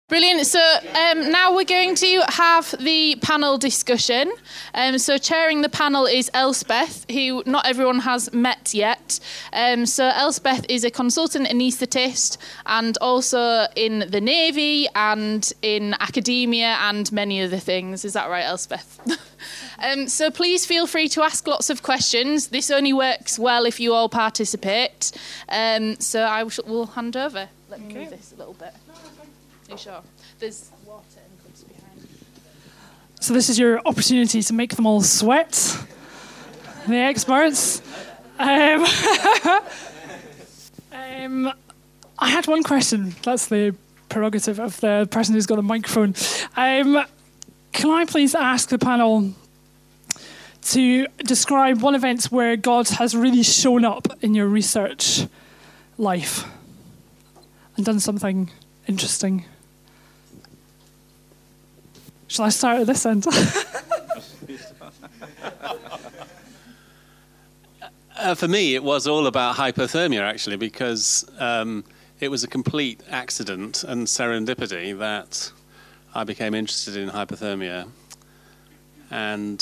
Brilliant. So now we're going to have the panel discussion. So chairing the panel is Elspeth, who not everyone has met yet. So Elspeth is a consultant anaesthetist and also in the Navy and in academia and many other things. Is that right, Elspeth? So please feel free to ask lots of questions. This only works well if you all participate. So I will hand over. Let me move this a little bit. Are you sure? There's water and cups behind. So this is your opportunity to make them all sweat, the experts. I had one question. That's the prerogative of the person who's got a microphone. Can I please ask the panel to describe one event where God has really shown up in your research life and done something interesting? Shall I start at this end? For me, it was all about hypothermia, actually, because it was a complete accident and serendipity that I became interested in hypothermia. And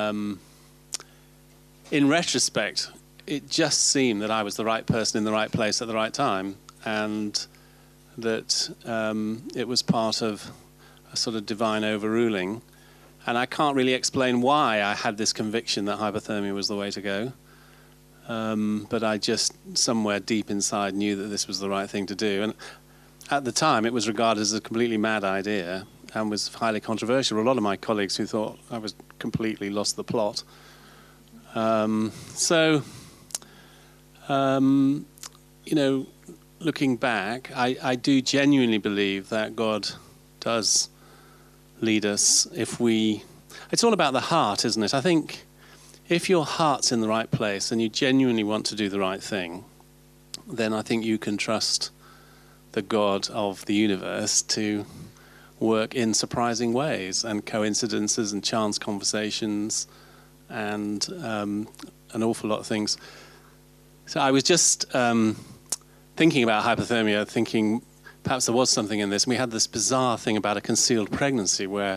in retrospect, it just seemed that I was the right person in the right place at the right time, and that it was part of a sort of divine overruling. And I can't really explain why I had this conviction that hypothermia was the way to go. But I just, somewhere deep inside, knew that this was the right thing to do. And at the time, it was regarded as a completely mad idea and was highly controversial. A lot of my colleagues who thought I was completely lost the plot. You know, looking back, I do genuinely believe that God does lead us if we... It's all about the heart, isn't it? I think if your heart's in the right place and you genuinely want to do the right thing, then I think you can trust the God of the universe to work in surprising ways, and coincidences and chance conversations and an awful lot of things. So I was just thinking about hypothermia, thinking perhaps there was something in this. And we had this bizarre thing about a concealed pregnancy where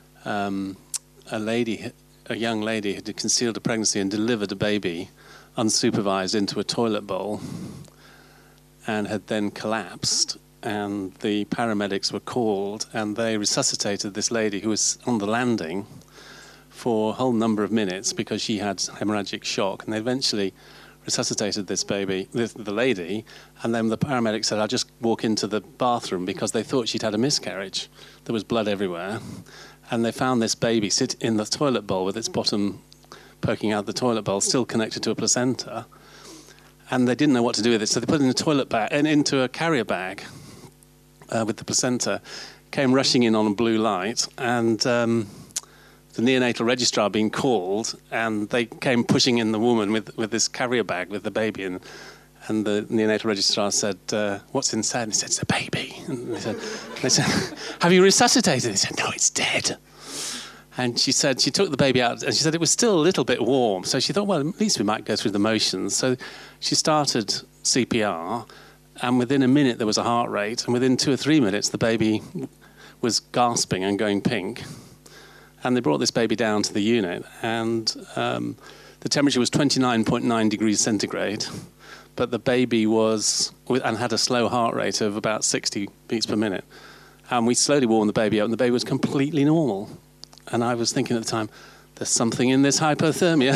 a young lady had concealed a pregnancy and delivered a baby unsupervised into a toilet bowl and had then collapsed. And the paramedics were called and they resuscitated this lady who was on the landing for a whole number of minutes because she had hemorrhagic shock. And they eventually resuscitated this baby, the lady, and then the paramedics said, I'll just walk into the bathroom because they thought she'd had a miscarriage. There was blood everywhere. And they found this baby sit in the toilet bowl with its bottom poking out the toilet bowl, still connected to a placenta. And they didn't know what to do with it, so they put it in a toilet bag and into a carrier bag with the placenta, came rushing in on a blue light, and the neonatal registrar being called, and they came pushing in the woman with this carrier bag with the baby in. And the neonatal registrar said, what's inside? And he said, it's a baby. And they said, have you resuscitated it? He said, no, it's dead. And she said, she took the baby out, and she said it was still a little bit warm. So she thought, well, at least we might go through the motions. So she started CPR, and within a minute there was a heart rate, and within 2 or 3 minutes the baby was gasping and going pink. And they brought this baby down to the unit, and the temperature was 29.9 degrees centigrade. But the baby and had a slow heart rate of about 60 beats per minute. And we slowly warmed the baby up, and the baby was completely normal. And I was thinking at the time, there's something in this hypothermia.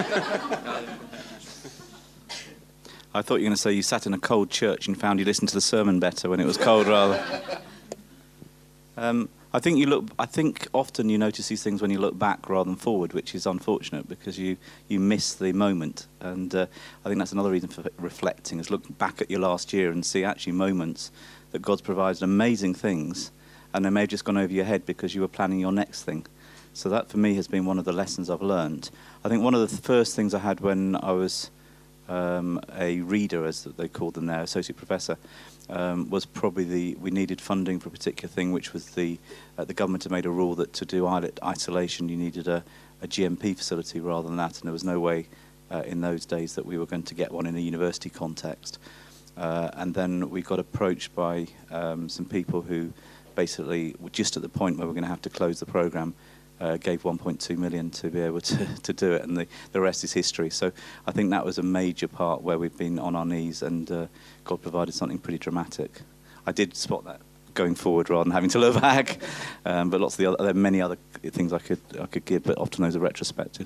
I thought you were going to say you sat in a cold church and found you listened to the sermon better when it was cold, rather. I think often you notice these things when you look back rather than forward, which is unfortunate because you miss the moment. And I think that's another reason for reflecting, is look back at your last year and see actually moments that God's provided amazing things, and they may have just gone over your head because you were planning your next thing. So that for me has been one of the lessons I've learned. I think one of the first things I had when I was a reader, as they called them now, associate professor, was probably we needed funding for a particular thing, which was the government had made a rule that to do isolation you needed a GMP facility rather than that, and there was no way in those days that we were going to get one in a university context. And then we got approached by some people who basically, just at the point where we're going to have to close the programme, gave 1.2 million to be able to do it, and the rest is history. So I think that was a major part where we've been on our knees, and God provided something pretty dramatic. I did spot that going forward rather than having to look back, but there are many other things I could give, but often those are retrospective.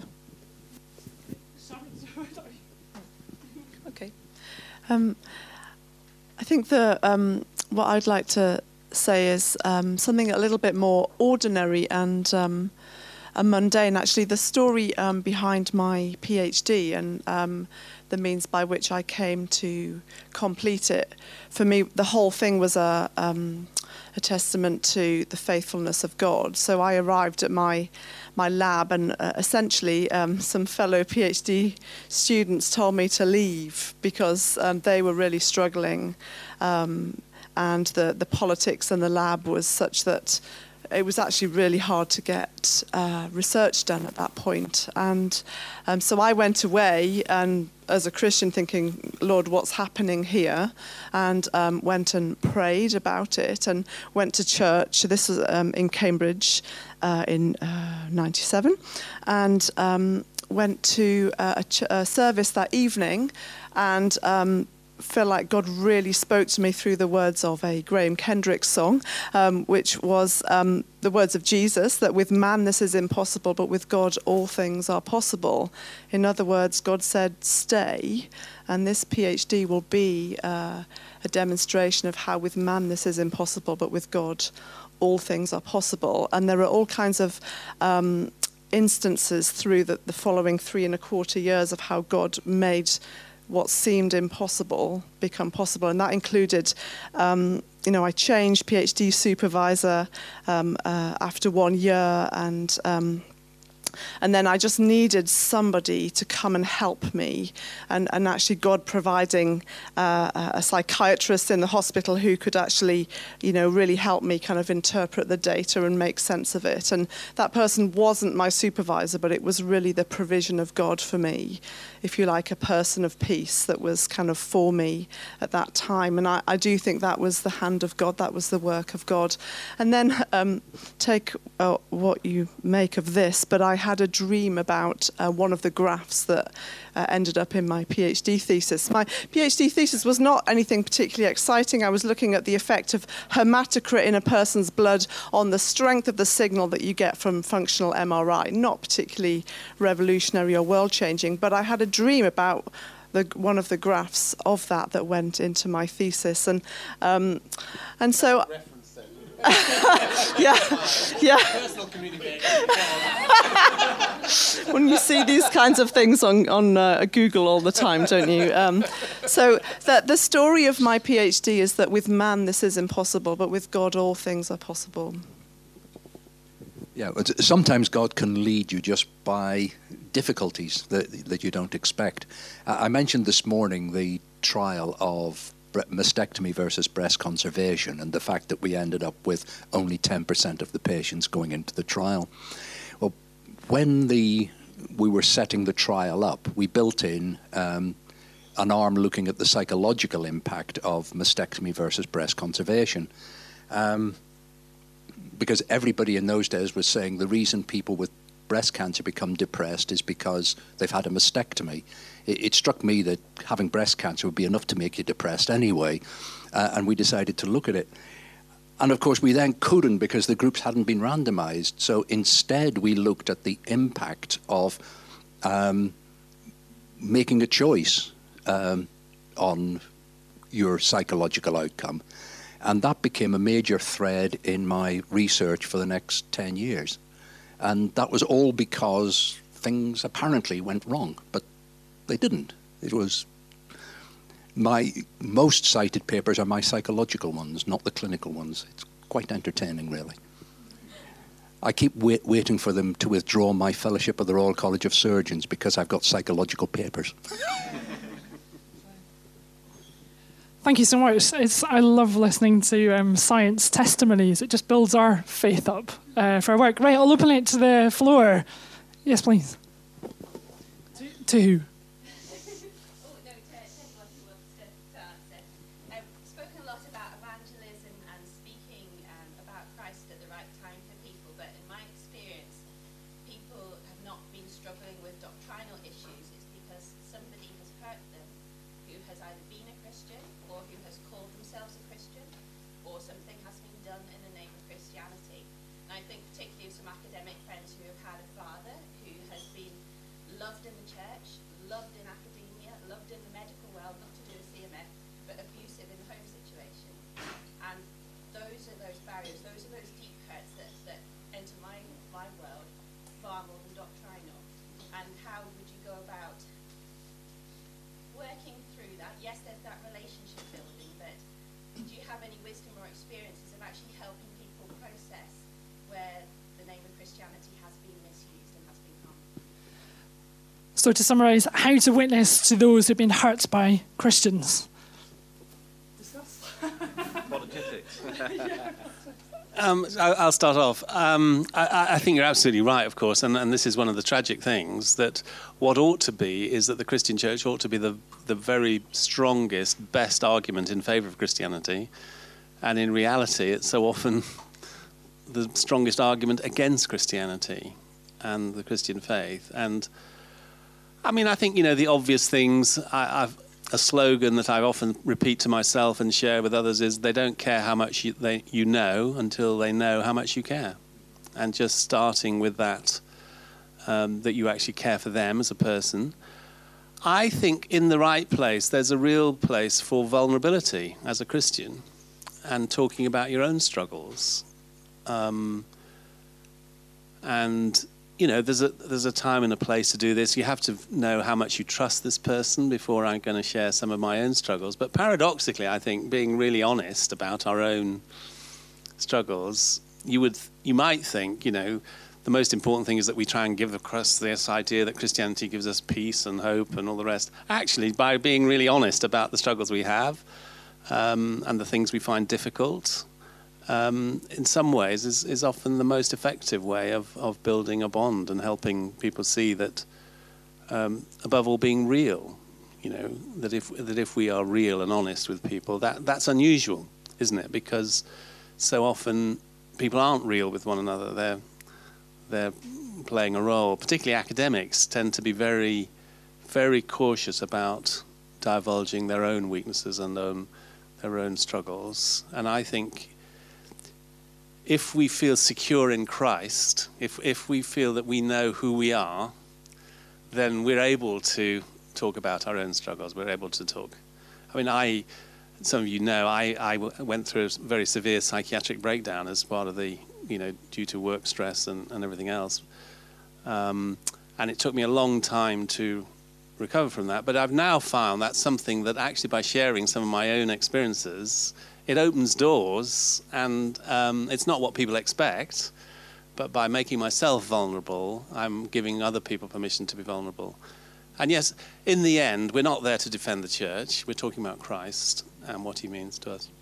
Okay. I think what I'd like to say is something a little bit more ordinary and mundane. Actually, the story behind my PhD and the means by which I came to complete it, for me, the whole thing was a testament to the faithfulness of God. So I arrived at my lab, and essentially some fellow PhD students told me to leave because they were really struggling, and the politics in the lab was such that it was actually really hard to get research done at that point. And so I went away, and as a Christian, thinking, Lord, what's happening here? And went and prayed about it, and went to church. This was in Cambridge in 97, and went to a service that evening, and feel like God really spoke to me through the words of a Graham Kendrick song, which was the words of Jesus, that with man this is impossible, but with God all things are possible. In other words, God said, stay, and this PhD will be a demonstration of how with man this is impossible, but with God all things are possible. And there are all kinds of instances through the following 3.25 years of how God made what seemed impossible become possible. And that included, I changed PhD supervisor after 1 year, and then I just needed somebody to come and help me, and actually God providing a psychiatrist in the hospital who could actually, really help me kind of interpret the data and make sense of it. And that person wasn't my supervisor, but it was really the provision of God for me, if you like, a person of peace that was kind of for me at that time. And I do think that was the hand of God, that was the work of God. And then take what you make of this, but I had a dream about one of the graphs that ended up in my PhD thesis. My PhD thesis was not anything particularly exciting. I was looking at the effect of hematocrit in a person's blood on the strength of the signal that you get from functional MRI. Not particularly revolutionary or world-changing, but I had a dream about one of the graphs of that went into my thesis, and so. yeah. Personal communication. When you see these kinds of things on Google all the time, don't you? So the story of my PhD is that with man this is impossible, but with God all things are possible. Yeah, sometimes God can lead you just by difficulties that you don't expect. I mentioned this morning the trial of mastectomy versus breast conservation, and the fact that we ended up with only 10% of the patients going into the trial. Well, when we were setting the trial up, we built in an arm looking at the psychological impact of mastectomy versus breast conservation. Because everybody in those days was saying the reason people with breast cancer become depressed is because they've had a mastectomy. It struck me that having breast cancer would be enough to make you depressed anyway, and we decided to look at it. And of course we then couldn't because the groups hadn't been randomized, so instead we looked at the impact of making a choice on your psychological outcome. And that became a major thread in my research for the next 10 years. And that was all because things apparently went wrong, but they didn't. It was my most cited papers are my psychological ones, not the clinical ones. It's quite entertaining, really. I keep waiting for them to withdraw my fellowship of the Royal College of Surgeons because I've got psychological papers. Thank you so much. I love listening to science testimonies. It just builds our faith up for our work. Right, I'll open it to the floor. Yes, please. To who? Spoken a lot about evangelism and speaking about right time for people, but in my experience, people have not been struggling with doctrinal issues. It's because somebody has hurt them who has either been a Christian or who has called themselves a Christian, or something has been done in the name of Christianity. And I think particularly of some academic friends who have had a father who has been loved in the church, loved in academia, loved in the medical world, not to do with CMF, but abusive in the home situation. And those are those barriers, those are those deep hurts that enter my world far more than doctrinal. And how would you go about working through that? Yes, there's that relationship building, but do you have any wisdom or experiences of actually helping people process where the name of Christianity has been misused and has been harmful? So to summarise, how to witness to those who've been hurt by Christians. Apologetics. I'll start off. I think you're absolutely right, of course, and this is one of the tragic things, that what ought to be is that the Christian church ought to be the very strongest, best argument in favour of Christianity, and in reality it's so often the strongest argument against Christianity and the Christian faith. And I mean, I think, the obvious things, a slogan that I often repeat to myself and share with others is, they don't care how much you know until they know how much you care. And just starting with that, that you actually care for them as a person. I think in the right place, there's a real place for vulnerability as a Christian and talking about your own struggles. And there's a time and a place to do this. You have to know how much you trust this person before I'm going to share some of my own struggles. But paradoxically, I think being really honest about our own struggles, you might think, the most important thing is that we try and give across this idea that Christianity gives us peace and hope and all the rest. Actually, by being really honest about the struggles we have and the things we find difficult, in some ways is often the most effective way of building a bond and helping people see that, above all, being real. That if we are real and honest with people, that's unusual, isn't it? Because so often people aren't real with one another. They're playing a role. Particularly academics tend to be very, very cautious about divulging their own weaknesses and their own struggles. And I think, if we feel secure in Christ, if we feel that we know who we are, then we're able to talk about our own struggles. We're able to talk. I mean, some of you know, I went through a very severe psychiatric breakdown as part of the, due to work stress and everything else. And it took me a long time to recover from that. But I've now found that's something that actually, by sharing some of my own experiences, it opens doors, and it's not what people expect, but by making myself vulnerable, I'm giving other people permission to be vulnerable. And yes, in the end, we're not there to defend the church. We're talking about Christ and what he means to us.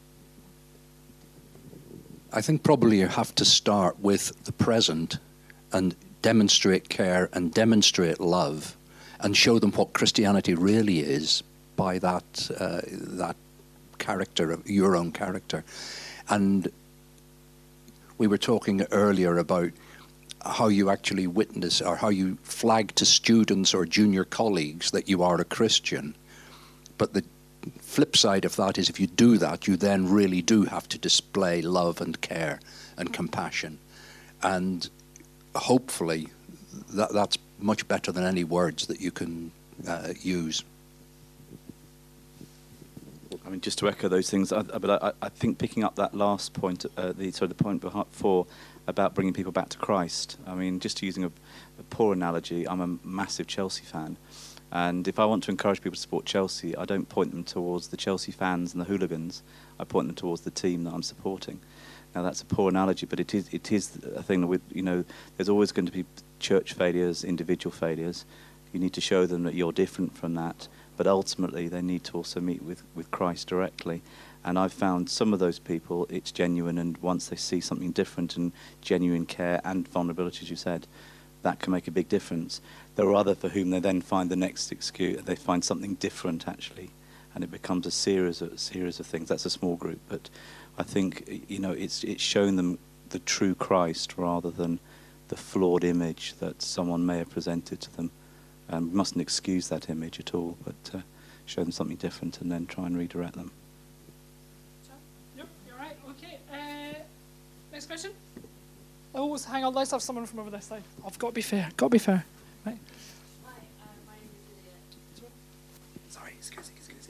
I think probably you have to start with the present and demonstrate care and demonstrate love and show them what Christianity really is by that character, your own character. And we were talking earlier about how you actually witness or how you flag to students or junior colleagues that you are a Christian. But the flip side of that is, if you do that, you then really do have to display love and care and compassion. And hopefully that's much better than any words that you can use. I mean, just to echo those things, but I think picking up that last point, the point before about bringing people back to Christ. I mean, just using a poor analogy, I'm a massive Chelsea fan, and if I want to encourage people to support Chelsea, I don't point them towards the Chelsea fans and the hooligans. I point them towards the team that I'm supporting. Now, that's a poor analogy, but it is a thing that there's always going to be church failures, individual failures. You need to show them that you're different from that. But ultimately, they need to also meet with Christ directly. And I've found some of those people, it's genuine, and once they see something different and genuine care and vulnerability, as you said, that can make a big difference. There are others for whom they then find the next excuse, they find something different, actually, and it becomes a series of things. That's a small group, but I think, it's shown them the true Christ rather than the flawed image that someone may have presented to them. We mustn't excuse that image at all, but show them something different and then try and redirect them. Yep, you're right. Okay. Next question. Oh, hang on. Let's have someone from over this side. I've got to be fair. Got to be fair. Right. Hi, my name is Lydia. Sorry, excuse me.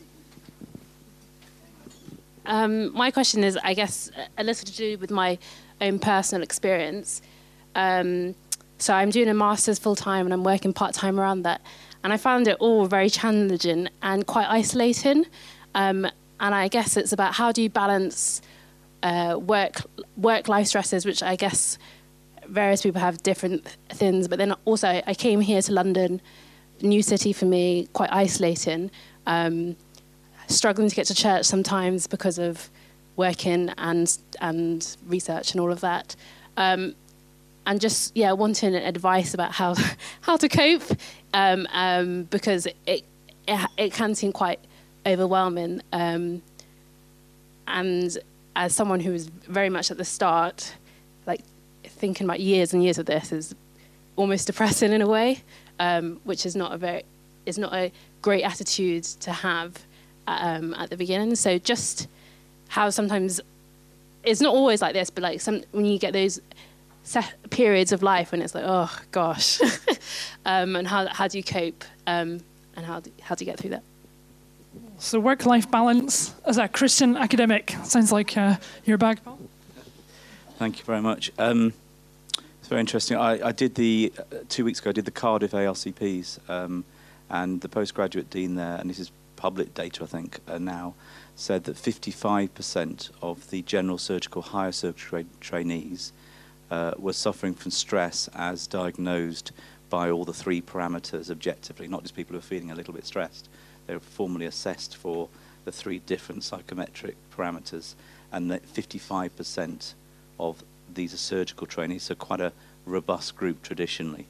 My question is, I guess, a little to do with my own personal experience. So I'm doing a master's full-time and I'm working part-time around that. And I found it all very challenging and quite isolating. And I guess it's about how do you balance work-life stresses, which I guess various people have different things. But then also I came here to London, new city for me, quite isolating. Struggling to get to church sometimes because of working and research and all of that. And just, wanting advice about how to cope, because it can seem quite overwhelming. And as someone who was very much at the start, like thinking about years and years of this is almost depressing in a way, which is not a great attitude to have at the beginning. So just how sometimes it's not always like this, but like when you get those periods of life when it's like, oh gosh, and how do you cope, and how do you get through that? So work-life balance as a Christian academic sounds like your bag, Paul. Thank you very much. It's very interesting. I did 2 weeks ago. I did the Cardiff ARCPs, and the postgraduate dean there, and this is public data, I think, now, said that 55% of the general surgical higher surgery trainees were suffering from stress as diagnosed by all the 3 parameters objectively, not just people who are feeling a little bit stressed. They were formally assessed for the 3 different psychometric parameters, and that 55% of these are surgical trainees, so quite a robust group traditionally.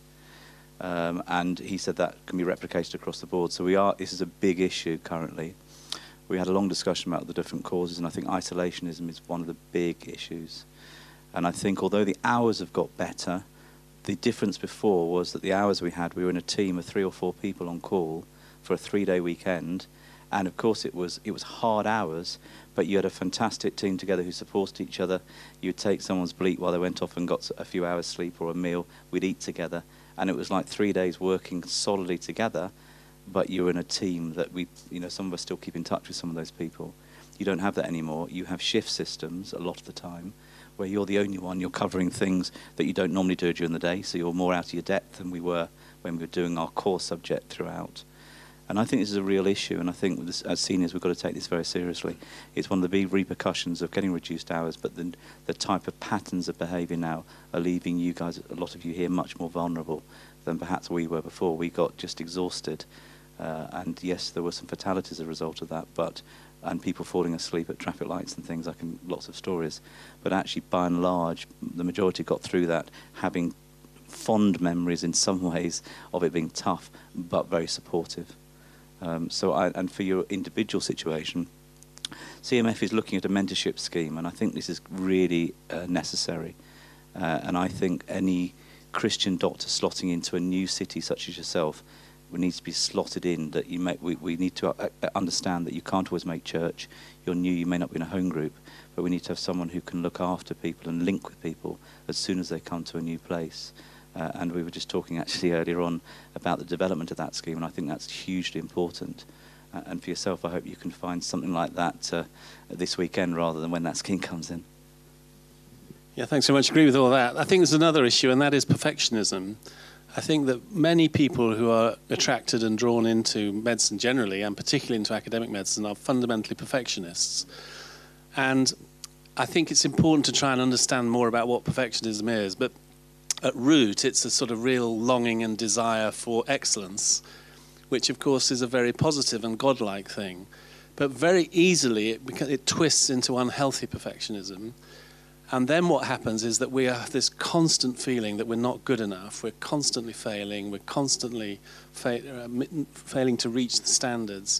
And he said that can be replicated across the board. So this is a big issue currently. We had a long discussion about the different causes, and I think isolationism is one of the big issues. And I think although the hours have got better, the difference before was that the hours we were in a team of 3 or 4 people on call for a 3-day weekend. And of course it was hard hours, but you had a fantastic team together who supported each other. You'd take someone's bleep while they went off and got a few hours sleep or a meal. We'd eat together. And it was like 3 days working solidly together, but you were in a team that some of us still keep in touch with some of those people. You don't have that anymore. You have shift systems a lot of the time, where you're the only one, you're covering things that you don't normally do during the day, so you're more out of your depth than we were when we were doing our core subject throughout. And I think this is a real issue, and I think as seniors we've got to take this very seriously. It's one of the big repercussions of getting reduced hours, but then the type of patterns of behaviour now are leaving you guys, a lot of you here, much more vulnerable than perhaps we were before. We got just exhausted, and yes, there were some fatalities as a result of that, and people falling asleep at traffic lights and things, lots of stories. But actually, by and large, the majority got through that having fond memories in some ways of it being tough, but very supportive. And for your individual situation, CMF is looking at a mentorship scheme, and I think this is really necessary. And I think any Christian doctor slotting into a new city such as yourself needs to be slotted in. That we need to understand that you can't always make church. You're new, you may not be in a home group, but we need to have someone who can look after people and link with people as soon as they come to a new place. And we were just talking actually earlier on about the development of that scheme, and I think that's hugely important. And for yourself, I hope you can find something like that this weekend rather than when that scheme comes in. Yeah, thanks so much. I agree with all that. I think there's another issue, and that is perfectionism. I think that many people who are attracted and drawn into medicine generally, and particularly into academic medicine, are fundamentally perfectionists. And I think it's important to try and understand more about what perfectionism is, but at root, it's a sort of real longing and desire for excellence, which of course is a very positive and godlike thing. But very easily it twists into unhealthy perfectionism. And then what happens is that we have this constant feeling that we're not good enough, we're constantly failing, we're constantly failing to reach the standards.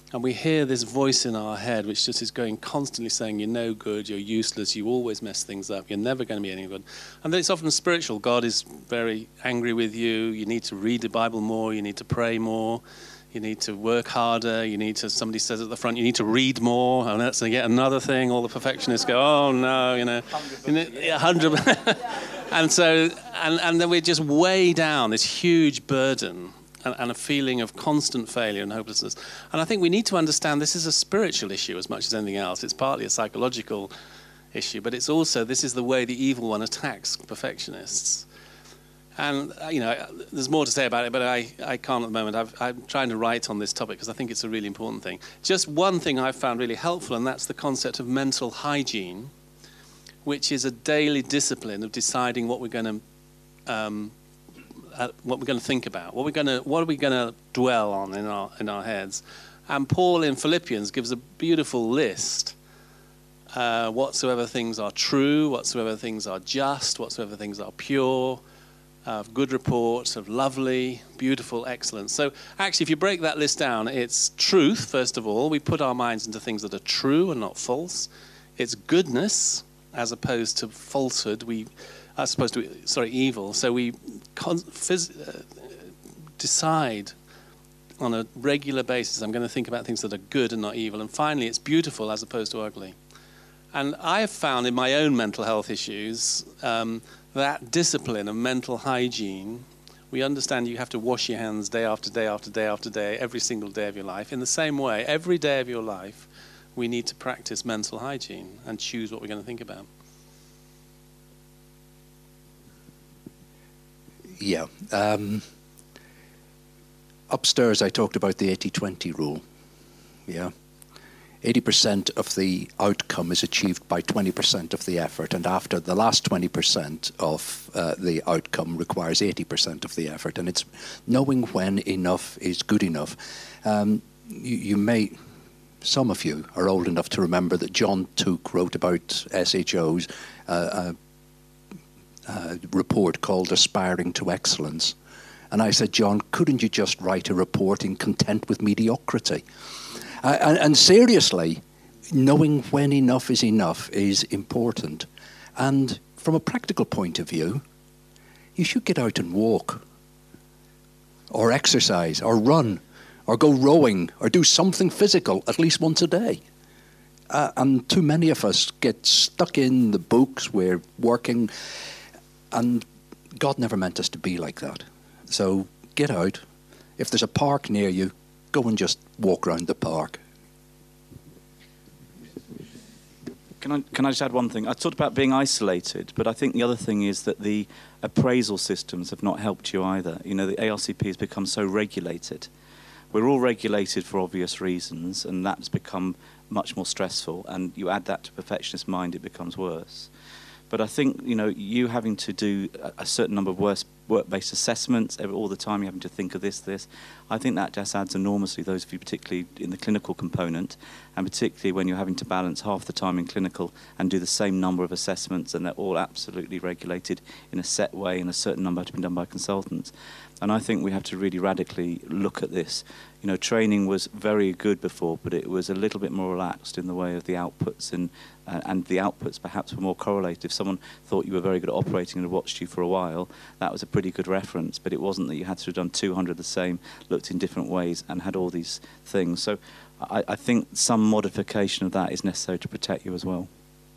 And we hear this voice in our head which just is going constantly saying, you're no good, you're useless, you always mess things up, you're never going to be any good. And then it's often spiritual. God is very angry with you. You need to read the Bible more. You need to pray more. You need to work harder. You need to, somebody says at the front, you need to read more. And that's yet another thing. All the perfectionists go, oh, no, 100. And so, and then we're just way down this huge burden and a feeling of constant failure and hopelessness. And I think we need to understand this is a spiritual issue as much as anything else. It's partly a psychological issue, but it's also, this is the way the evil one attacks perfectionists. And, there's more to say about it, but I can't at the moment. I'm trying to write on this topic because I think it's a really important thing. Just one thing I've found really helpful, and that's the concept of mental hygiene, which is a daily discipline of deciding what we're going to think about, what are we going to dwell on in our heads. And Paul in Philippians gives a beautiful list. Whatsoever things are true, whatsoever things are just, whatsoever things are pure, of good report, of lovely, beautiful, excellent. So actually, if you break that list down, it's truth, first of all. We put our minds into things that are true and not false. It's goodness, as opposed to falsehood. Evil. So we decide on a regular basis, I'm going to think about things that are good and not evil. And finally, it's beautiful as opposed to ugly. And I have found in my own mental health issues that discipline of mental hygiene, we understand you have to wash your hands day after day after day after day, every single day of your life. In the same way, every day of your life, we need to practice mental hygiene and choose what we're going to think about. Yeah. Upstairs, I talked about the 80-20 rule. Yeah. 80% of the outcome is achieved by 20% of the effort, and after the last 20% of the outcome requires 80% of the effort, and it's knowing when enough is good enough. Some of you are old enough to remember that John Tuke wrote about SHO's report called Aspiring to Excellence. And I said, John, couldn't you just write a report in content with mediocrity? And seriously, knowing when enough is important. And from a practical point of view, you should get out and walk, or exercise, or run, or go rowing, or do something physical at least once a day. And too many of us get stuck in the books, we're working, and God never meant us to be like that. So get out. If there's a park near you, go and just walk around the park. Can I just add one thing? I talked about being isolated, but I think the other thing is that the appraisal systems have not helped you either. You know, the ARCP has become so regulated. We're all regulated for obvious reasons, and that's become much more stressful. And you add that to perfectionist mind, it becomes worse. But I think, you having to do a certain number of work-based assessments all the time, you having to think of this. I think that just adds enormously, those of you particularly in the clinical component, and particularly when you're having to balance half the time in clinical and do the same number of assessments, and they're all absolutely regulated in a set way, and a certain number have to be done by consultants. And I think we have to really radically look at this. Training was very good before, but it was a little bit more relaxed in the way of the outputs, and the outputs perhaps were more correlated. If someone thought you were very good at operating and had watched you for a while, that was a pretty good reference, but it wasn't that you had to have done 200 the same, looked in different ways, and had all these things. So I think some modification of that is necessary to protect you as well.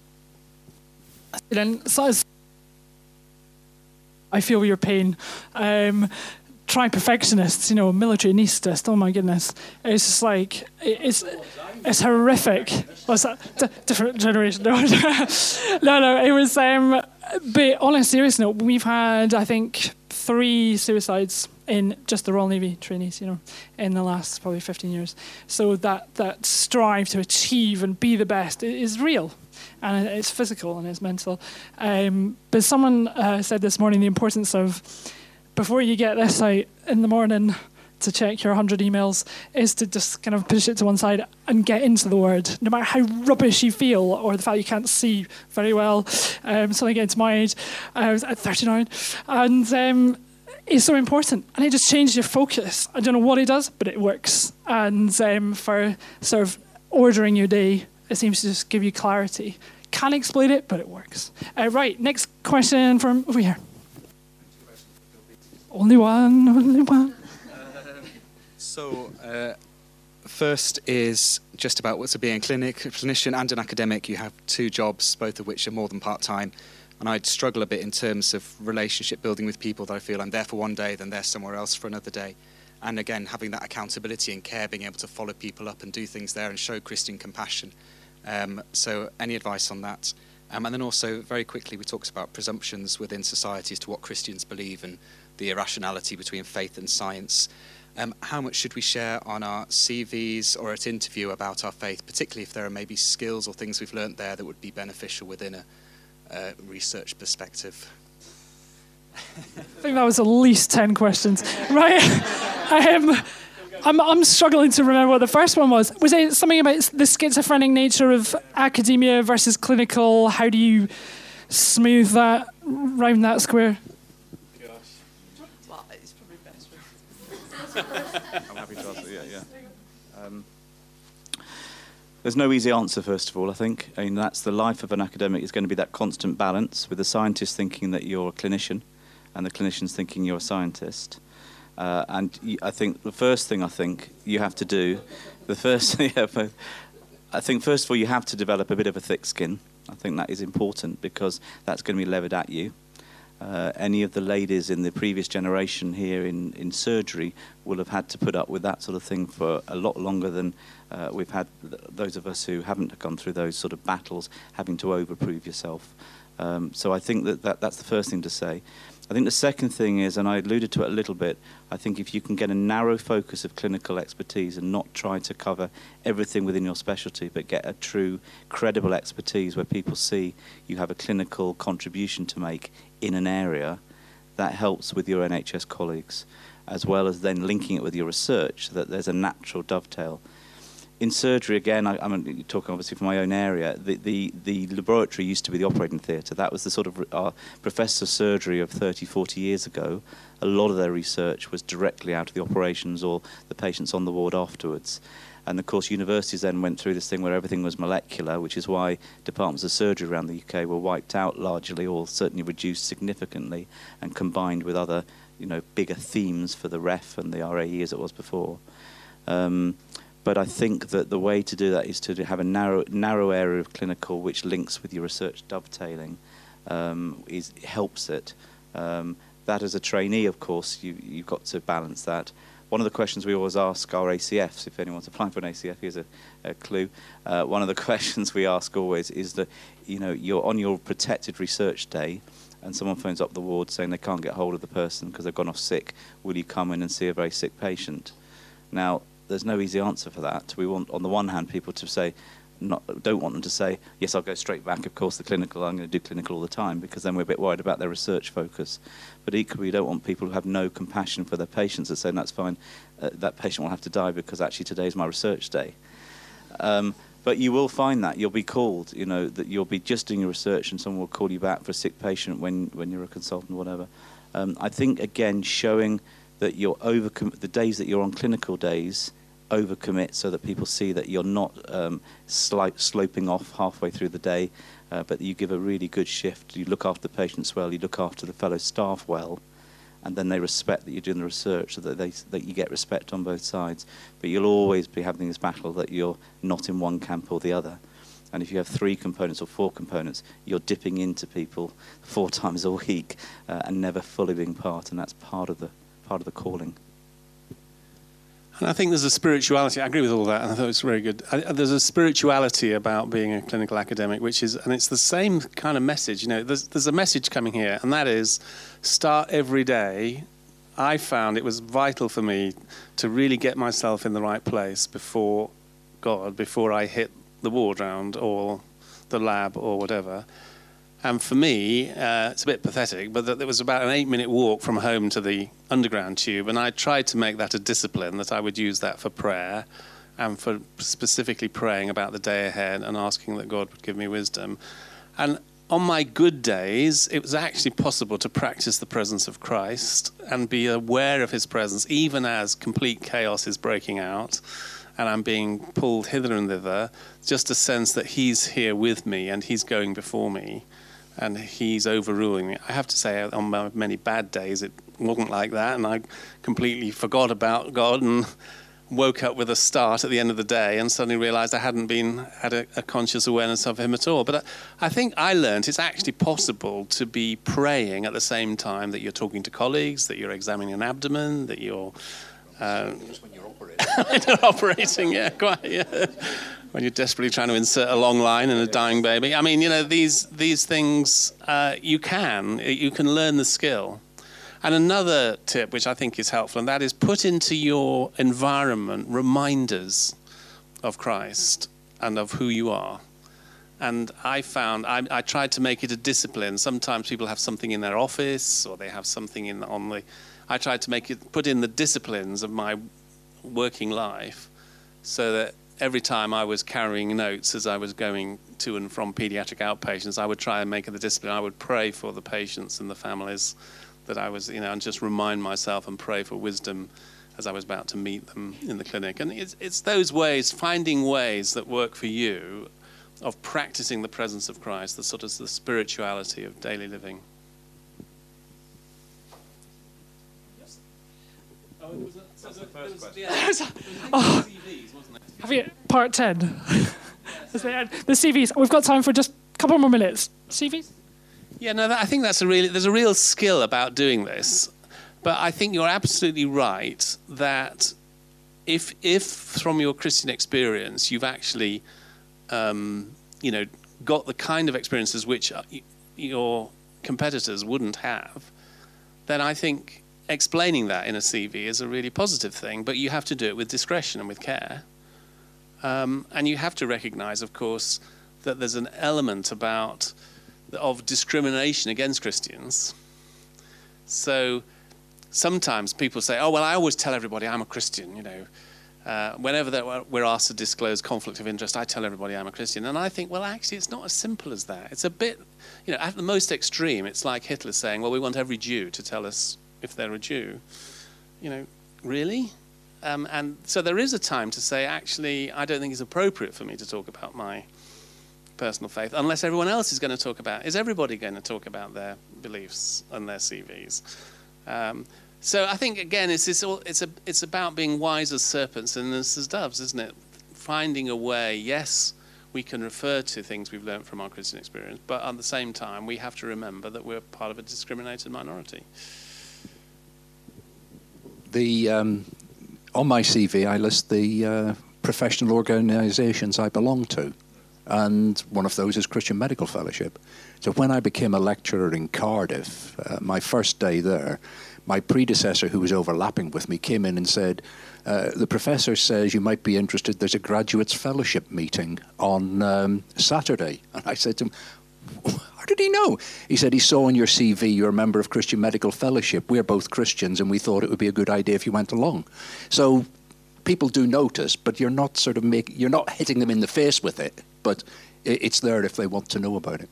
I feel your pain. Try perfectionists, militarinist. Oh my goodness, it's just like it's horrific. What's that? Different generation? No, no. It was. But on a serious note, we've had, I think, 3 suicides in just the Royal Navy trainees, in the last probably 15 years. So that strive to achieve and be the best is real. And it's physical and it's mental. But someone said this morning the importance of, before you get this out in the morning to check your 100 emails, is to just kind of push it to one side and get into the Word. No matter how rubbish you feel, or the fact you can't see very well, something against my age, I was at 39, and is so important, and it just changes your focus. I don't know what it does, but it works. And for sort of ordering your day, it seems to just give you clarity. Can't explain it, but it works. Right, next question from over here. Only one. First is just about what's being a clinician and an academic. You have two jobs, both of which are more than part-time. And I'd struggle a bit in terms of relationship building with people that I feel I'm there for one day, then they're somewhere else for another day. And again, having that accountability and care, being able to follow people up and do things there and show Christian compassion. So any advice on that? And then also, very quickly, we talked about presumptions within society as to what Christians believe and the irrationality between faith and science. How much should we share on our CVs or at interview about our faith, particularly if there are maybe skills or things we've learnt there that would be beneficial within a research perspective? I think that was at least 10 questions. Right. I'm struggling to remember what the first one was. Was it something about the schizophrenic nature of academia versus clinical? How do you smooth that, round that square? Well, it's probably best. I'm happy to answer, yeah. There's no easy answer, first of all, I think. I mean, that's the life of an academic, is going to be that constant balance with the scientist thinking that you're a clinician and the clinicians thinking you're a scientist. I think the first thing you have to do, first of all, you have to develop a bit of a thick skin. I think that is important because that's going to be levered at you. Any of the ladies in the previous generation here in surgery will have had to put up with that sort of thing for a lot longer than we've had those of us who haven't gone through those sort of battles, having to overprove yourself. So I think that's the first thing to say. I think the second thing is, and I alluded to it a little bit, I think if you can get a narrow focus of clinical expertise and not try to cover everything within your specialty, but get a true, credible expertise where people see you have a clinical contribution to make in an area, that helps with your NHS colleagues, as well as then linking it with your research so that there's a natural dovetail. In surgery, again, I'm talking obviously from my own area, the laboratory used to be the operating theatre. That was the sort of professor of surgery of 30, 40 years ago. A lot of their research was directly out of the operations or the patients on the ward afterwards. And of course, universities then went through this thing where everything was molecular, which is why departments of surgery around the UK were wiped out largely, or certainly reduced significantly, and combined with other, bigger themes for the REF and the RAE as it was before. But I think that the way to do that is to have a narrow area of clinical which links with your research dovetailing, helps it. That as a trainee, of course, you've got to balance that. One of the questions we always ask our ACFs, if anyone's applying for an ACF, here's a clue. One of the questions we ask always is that, you're on your protected research day and someone phones up the ward saying they can't get hold of the person because they've gone off sick. Will you come in and see a very sick patient? Now, there's no easy answer for that. We want, on the one hand, people to say, don't want them to say, yes, I'll go straight back, of course, I'm going to do clinical all the time, because then we're a bit worried about their research focus. But equally, we don't want people who have no compassion for their patients and saying, that's fine, that patient will have to die because actually today's my research day. But you will find that. You'll be called, that you'll be just doing your research and someone will call you back for a sick patient when you're a consultant or whatever. I think, again, showing that you're the days that you're on clinical days, overcommit so that people see that you're not sloping off halfway through the day, but that you give a really good shift. You look after the patients well, you look after the fellow staff well, and then they respect that you're doing the research so that you get respect on both sides. But you'll always be having this battle that you're not in one camp or the other. And if you have 3 components or 4 components, you're dipping into people 4 times a week and never fully being part, and that's part of the calling. And I think there's a spirituality. I agree with all that, and I thought it was very good. There's a spirituality about being a clinical academic, and it's the same kind of message. There's a message coming here, and that is, start every day. I found it was vital for me to really get myself in the right place before God, before I hit the ward round or the lab or whatever. And for me, it's a bit pathetic, but there was about an 8-minute walk from home to the underground tube, and I tried to make that a discipline, that I would use that for prayer and for specifically praying about the day ahead and asking that God would give me wisdom. And on my good days, it was actually possible to practice the presence of Christ and be aware of his presence, even as complete chaos is breaking out and I'm being pulled hither and thither, just a sense that he's here with me and he's going before me and he's overruling me. I have to say, on my many bad days, it wasn't like that, and I completely forgot about God and woke up with a start at the end of the day and suddenly realized I hadn't had a conscious awareness of him at all. But I think I learned it's actually possible to be praying at the same time that you're talking to colleagues, that you're examining an abdomen, that you're just when you're operating. Yeah, quite, yeah. When you're desperately trying to insert a long line in a dying baby. I mean, these things, you can learn the skill. And another tip, which I think is helpful, and that is put into your environment reminders of Christ and of who you are. And I found, I tried to make it a discipline. Sometimes people have something in their office or they have something I tried to put in the disciplines of my working life so that every time I was carrying notes as I was going to and from pediatric outpatients, I would try and make it the discipline. I would pray for the patients and the families that I was, and just remind myself and pray for wisdom as I was about to meet them in the clinic. And it's those ways, finding ways that work for you of practicing the presence of Christ, the sort of the spirituality of daily living. Have you part 10? The CVs. We've got time for just a couple more minutes. CVs? Yeah, no, I think there's a real skill about doing this. But I think you're absolutely right that if from your Christian experience you've actually, got the kind of experiences which your competitors wouldn't have, then I think explaining that in a CV is a really positive thing. But you have to do it with discretion and with care. And you have to recognize, of course, that there's an element of discrimination against Christians. So sometimes people say, oh, well, I always tell everybody I'm a Christian, Whenever we're asked to disclose conflict of interest, I tell everybody I'm a Christian. And I think, well, actually, it's not as simple as that. It's a bit, at the most extreme, it's like Hitler saying, well, we want every Jew to tell us if they're a Jew. Really? And so there is a time to say, actually, I don't think it's appropriate for me to talk about my personal faith, unless everyone else is going to talk about. Is everybody going to talk about their beliefs and their CVs? So I think again, it's about being wise as serpents and innocent as doves, isn't it? Finding a way. Yes, we can refer to things we've learned from our Christian experience, but at the same time, we have to remember that we're part of a discriminated minority. On my CV, I list the professional organisations I belong to. And one of those is Christian Medical Fellowship. So when I became a lecturer in Cardiff, my first day there, my predecessor, who was overlapping with me, came in and said, the professor says you might be interested, there's a graduates fellowship meeting on Saturday. And I said to him, how did he know? He said he saw on your CV you're a member of Christian Medical Fellowship. We're both Christians and we thought it would be a good idea if you went along. So people do notice, but you're not you're not hitting them in the face with it. But it's there if they want to know about it.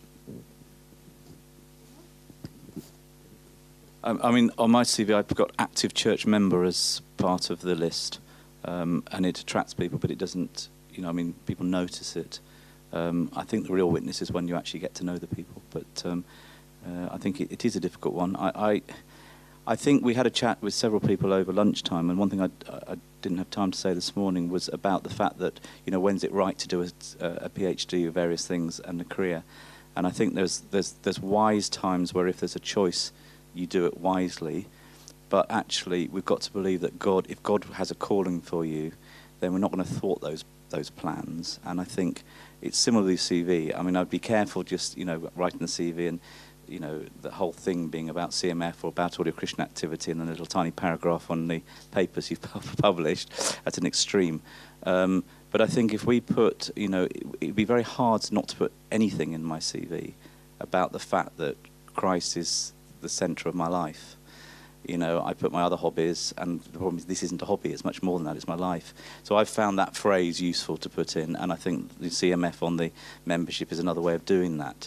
I mean, on my CV, I've got active church member as part of the list, and it attracts people, but it doesn't, people notice it. I think the real witness is when you actually get to know the people, but I think it is a difficult one. I think we had a chat with several people over lunchtime, and one thing I didn't have time to say this morning was about the fact that, when's it right to do a PhD of various things and a career. And I think there's wise times where if there's a choice, you do it wisely. But actually, we've got to believe that if God has a calling for you, then we're not going to thwart those plans. And I think it's similarly CV. I mean, I'd be careful just, writing the CV and, the whole thing being about CMF or about all your Christian activity and then a little tiny paragraph on the papers you've published. That's an extreme. But I think if we put, it'd be very hard not to put anything in my CV about the fact that Christ is the centre of my life. I put my other hobbies, and the problem is this isn't a hobby, it's much more than that, it's my life. So I've found that phrase useful to put in, and I think the CMF on the membership is another way of doing that.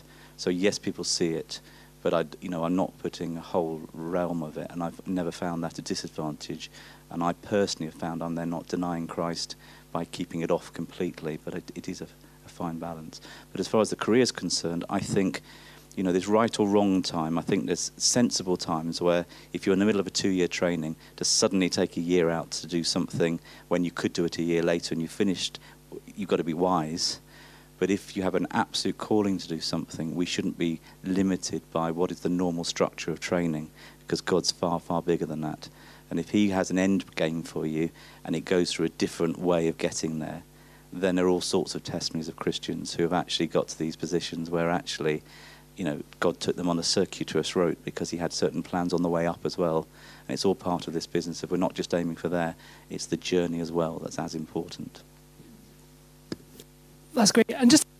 So yes, people see it, but I'm not putting a whole realm of it, and I've never found that a disadvantage. And I personally have found I'm then not denying Christ by keeping it off completely, but it is a fine balance. But as far as the career is concerned, I think, there's right or wrong time. I think there's sensible times where if you're in the middle of a 2-year training, to suddenly take a year out to do something when you could do it a year later and you've finished, you've got to be wise. But if you have an absolute calling to do something, we shouldn't be limited by what is the normal structure of training, because God's far, far bigger than that. And if he has an end game for you and it goes through a different way of getting there, then there are all sorts of testimonies of Christians who have actually got to these positions where actually, God took them on a circuitous route because he had certain plans on the way up as well. And it's all part of this business of we're not just aiming for there, it's the journey as well that's as important. That's great. And just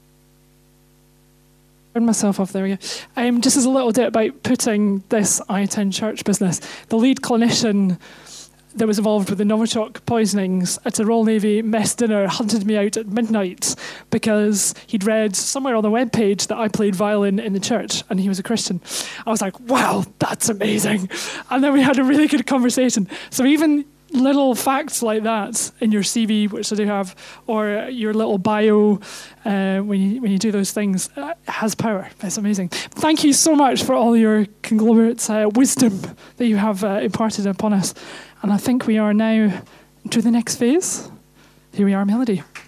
turn myself off, there we go. Just as a little bit about putting this I-10 church business, the lead clinician that was involved with the Novichok poisonings at a Royal Navy mess dinner hunted me out at midnight because he'd read somewhere on the webpage that I played violin in the church and he was a Christian. I was like, wow, that's amazing. And then we had a really good conversation. So even little facts like that in your CV, which I do have, or your little bio, when you do those things, has power. It's amazing. Thank you so much for all your conglomerate wisdom that you have imparted upon us. And I think we are now to the next phase. Here we are, Melody.